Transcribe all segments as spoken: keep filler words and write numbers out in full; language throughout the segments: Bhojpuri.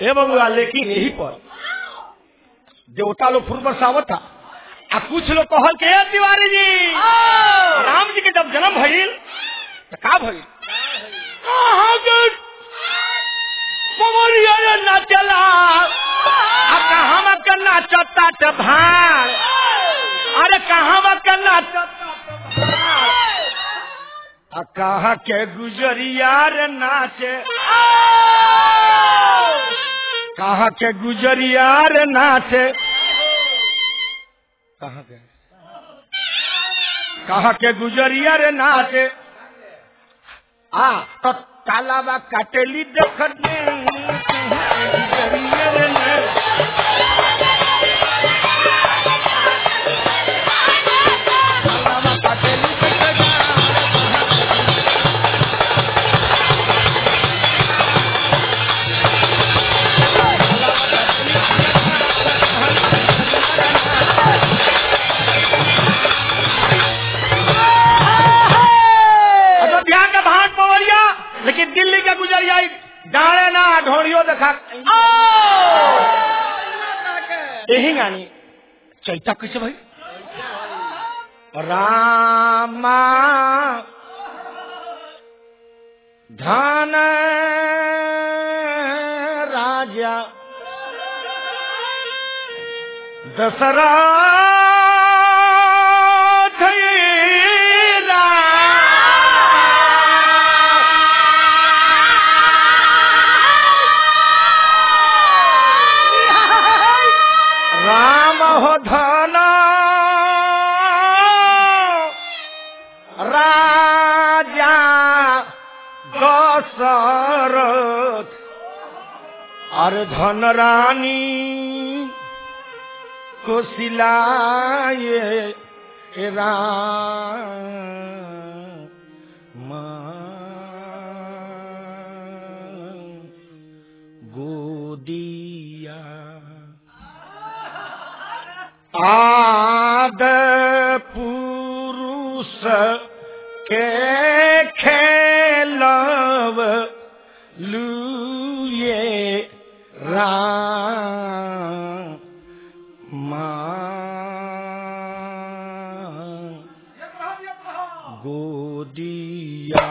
ए बबुआ, लेकिन यही पर देवता लोग फूल बरसावत था। आ कुछ लोग कहल के तिवारी जी राम जी के जब जन्म भइल तो का भइल? कहाँ के पवरिया नाचला, कहाँ के नाचता त भाड़, अरे कहाँ के नाचता आ कहाँ के गुजरिया रे नाचे, कहाँ के गुजरिया रे नाचे, कहाँ के कहाँ के गुजरिया रे नाचे। आ तो तालाबा काटेली देखने गुजरिया रे नाचे। लेकिन दिल्ली के गुजरिया डाले ना ढोड़ियों देखा यही गानी चैता कैसे भाई? रामा धन राजा दशरथ धन राजा दशरथ और धन रानी कोशिलाए राम गोदिया। आद पुरुष के खेलव लुए रामा गोदिया।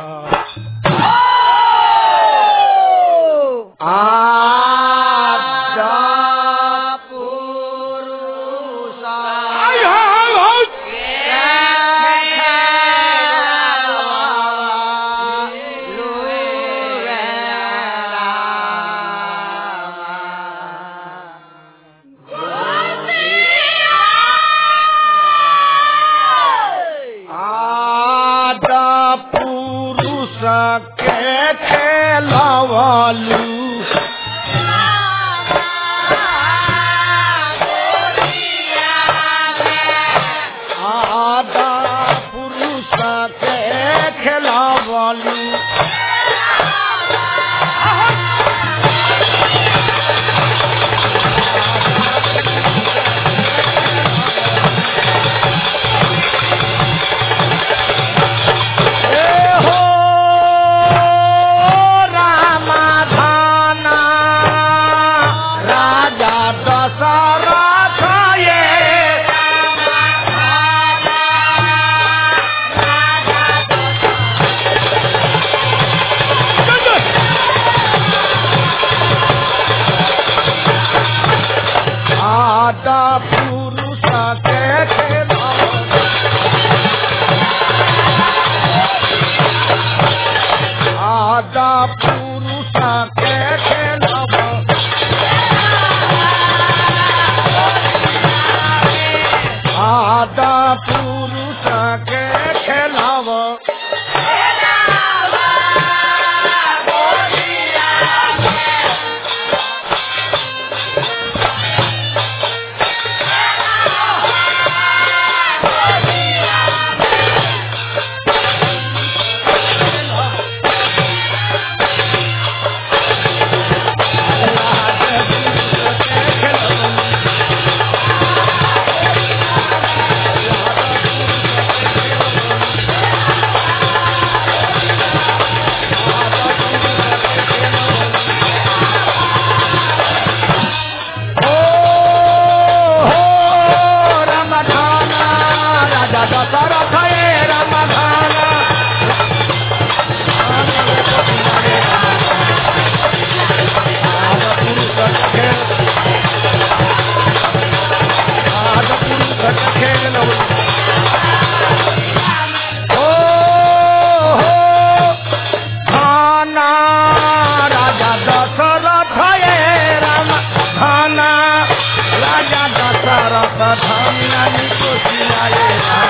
धामियानी कोशियाए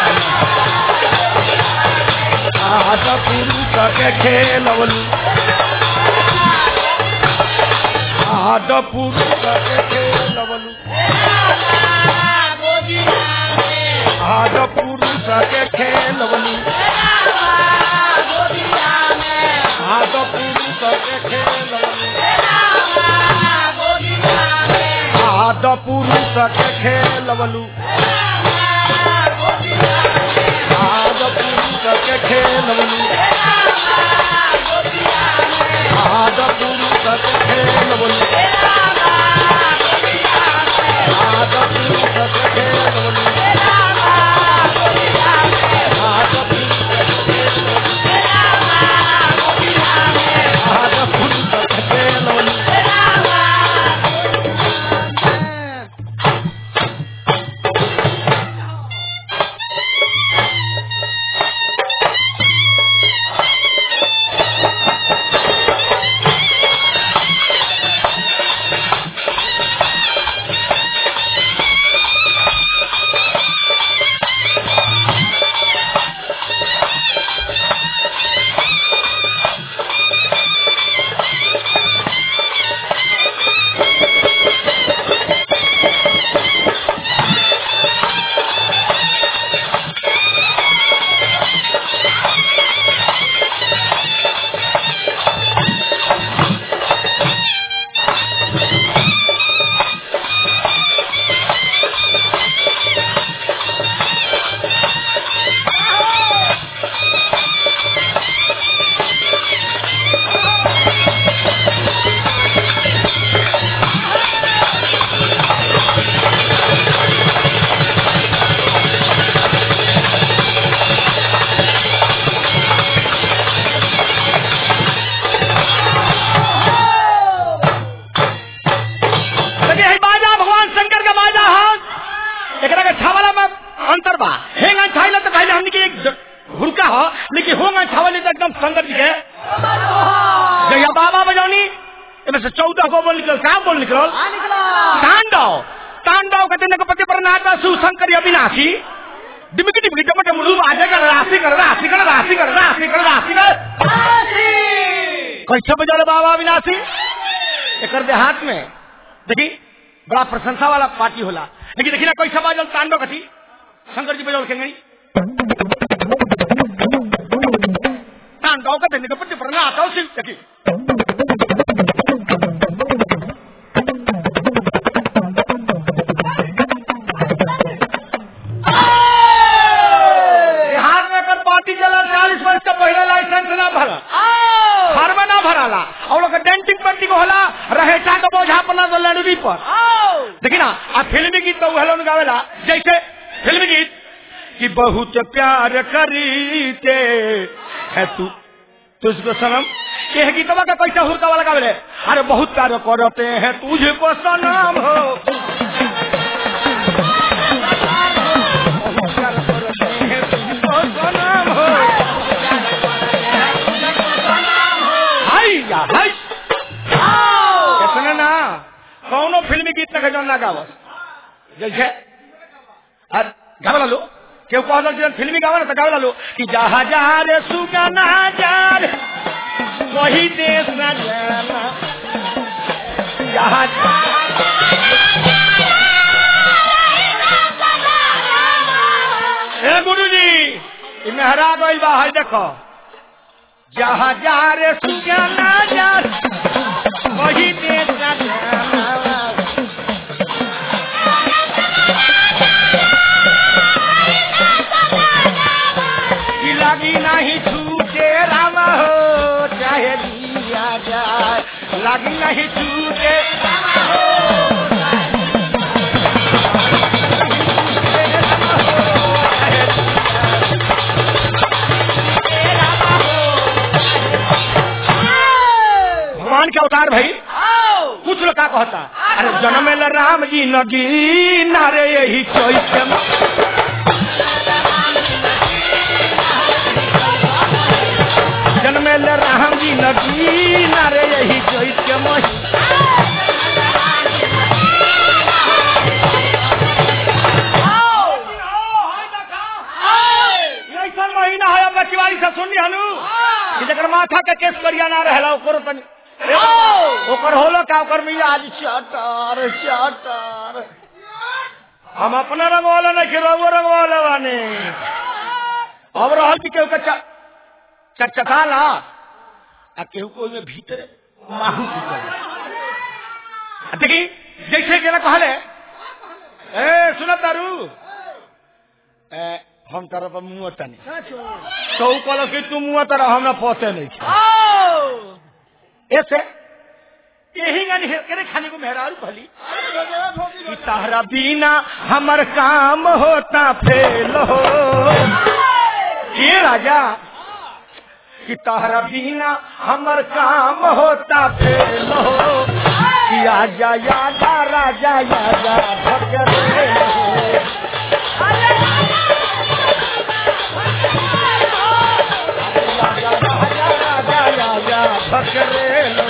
आद पुरुष के खेलवलू आद पुरुष के खेलवलू आद पुरुष के खेलवलू आद पुरुष के खेलवलू आद पुरुष के खेलवलू आद पुरुष के खेलवलू आद पुरुष के खेलवलू आद पुरुष के खेलवलू आद पुरुष के खेलवलू कैसे बजा बाबा अविनाशी एक देहात में देखी बड़ा प्रशंसा वाला पार्टी होला लेकिन देखी ना कैसे बाजल तांडव कथी शंकर जी बजाओ खेंगड़ी तांडव का देने का पति प्रना आता हूँ सिर्फ देखी देहात में कर पार्टी चला चालीस वर्ष का पहला लाइसेंस ना भरा और लोग डेंटिंग पट्टी को होला रहेचा का बोझा पना तो लड़वी पर देखी ना आ फिल्मी गीत तो हेलो गावेला जैसे फिल्मी गीत कि बहुत प्यार करीते है तू तुझको सनम ये गीतवा का कैसा हुरका वाला गावेले अरे बहुत प्यार करते हैं तुझको सनम हो बहुत प्यार करते हैं तुझको सनम हो इतना ना कौनो फिल्मी गीत तक जो ना गावस जैसे गावला लो क्यों कह फिल्मी गावा ना तो गावला लो कि जहा जहा रे सुगना जार वही देश न जाना जहा ए गुरु जी मेहरा गइल बा है देखो जहा जा रे सुगना जार वही देश न जाना लगी नहीं छूटे राम हो चाहे दिया जाए लगी नहीं छूटे राम हो भगवान के अवतार भाई कुछ लोग क्या कहता अरे जन्म राम जी नगी नारे यही चौथ जन्मेल राम जी नगी नारे यही चौथ के मही के केस करिया ना रहला ओकर तनी ओकर होलो का ओकर मिया आज चाटर चाटर हम अपना रंग वाला नहीं खिरवा रंग वाला बाने अब रहल कि केहू के चटचटाला आ केहू को में भीतर माहू की देखी जैसे केला कहले ए सुन तारू ए हम तारा पर मुंह तनी तो कहल कि तू मुंह तारा हमरा पहुंचे नहीं ऐसे यही गानी केरे खाने को मेहरारू भली कि तारा बिना हमर काम होता फेल हो ये राजा कि तारा बिना हमर काम होता फेल हो कि आजा यादा राजा यादा भगरे राजा यादा भगरे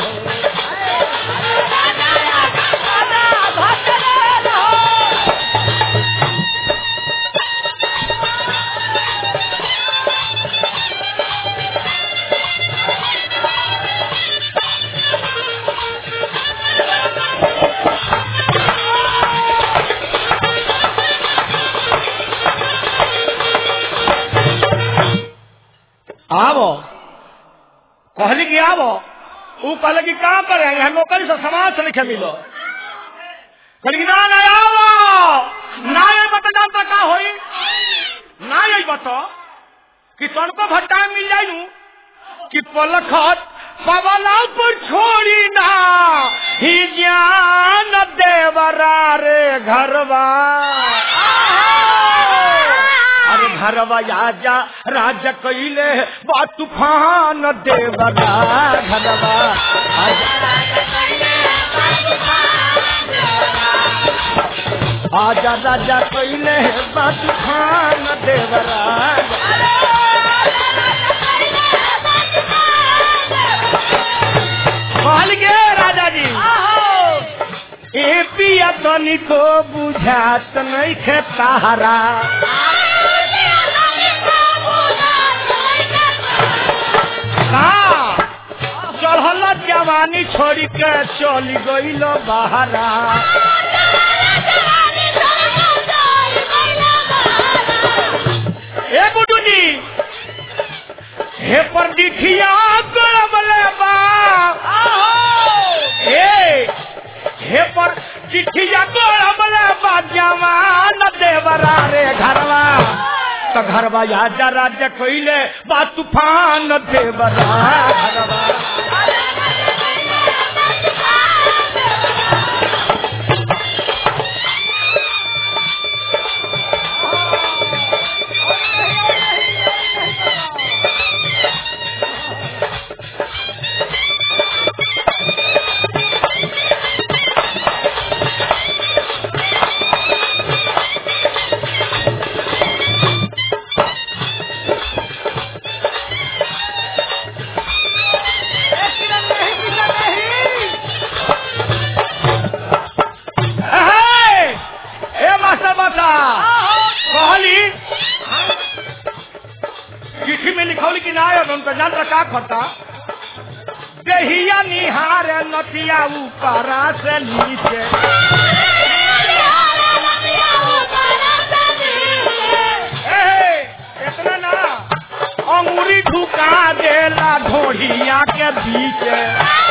आवो कहली कि आवो वो कहले कि कहाँ पर है हम नौकरी से समाज से लिखे मिलो कहली कि ना ना आवो ना ये बता जानता का होई ना ये बता कि तनको भट्टा मिल जायू कि पलखत पवला पर छोड़ी ना ही ज्ञान देवरा रे घरवा अरे घरवा आजा राजा कैले बा तूफान देवरा घरवा आजा राजा कैले बा तूफान देवरा कहल गे राजा जी ए पिया तनी को बुझात नहीं खे तारा चढ़ल जवानी छोड़ी के चली गईल बहरा ए बुडू जी हे पर दिखिया गड़बले बा हे हे पर दिखिया गड़बले बा जवान देवरा रे घरवा तो घरवा आजा राजा कोइले बा तूफान देवरा घरवा का पता दहिया निहार नतिया ऊपरा से नीचे इतना ना अंगूरी ढुका देला ढोढ़िया के बीच